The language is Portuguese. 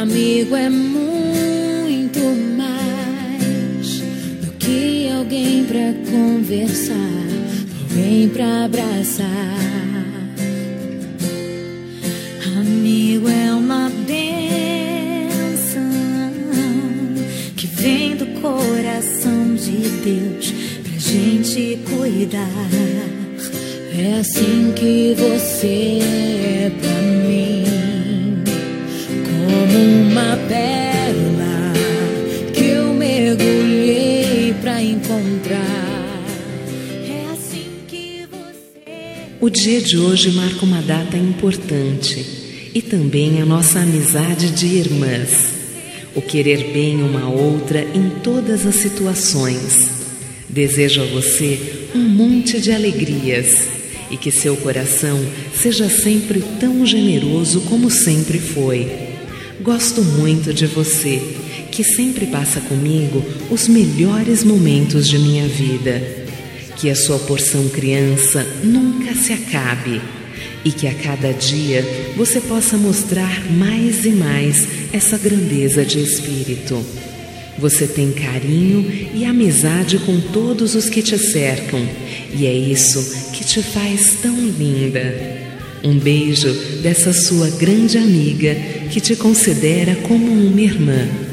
amigo é muito mais do que alguém pra conversar, alguém pra abraçar. Amigo é uma bênção que vem do coração de Deus pra gente cuidar. É assim que você é pra mim, como uma pérola que eu mergulhei pra encontrar. É assim que você... O dia de hoje marca uma data importante e também a nossa amizade de irmãs. O querer bem uma outra em todas as situações. Desejo a você um monte de alegrias e que seu coração seja sempre tão generoso como sempre foi. Gosto muito de você, que sempre passa comigo os melhores momentos de minha vida. Que a sua porção criança nunca se acabe e que a cada dia você possa mostrar mais e mais essa grandeza de espírito. Você tem carinho e amizade com todos os que te cercam, e é isso que te faz tão linda. Um beijo dessa sua grande amiga que te considera como uma irmã.